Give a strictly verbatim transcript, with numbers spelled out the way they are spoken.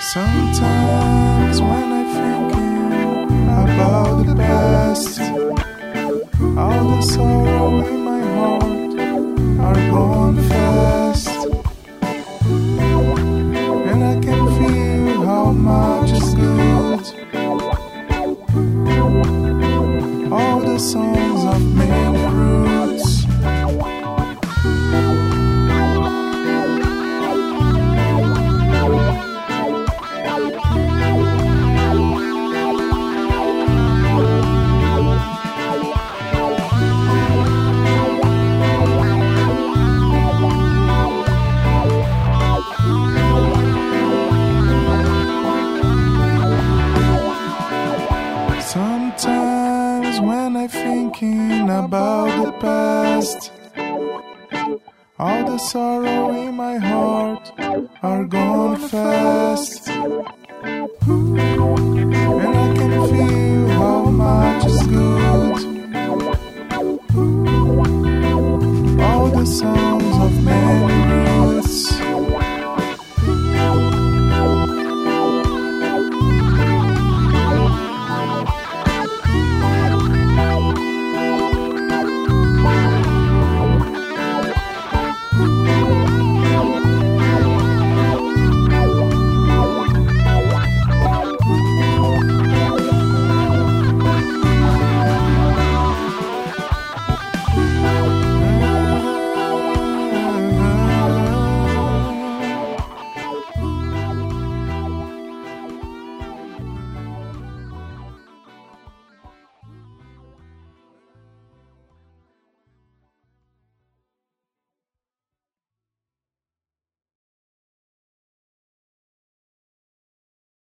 Sometimes when I'm thinking about the past, all the sorrow in my heart are gone fast, and I can feel how much is good. All the songs of many roots. Sometimes when I'm thinking about the past, all the sorrow in my heart are gone fast.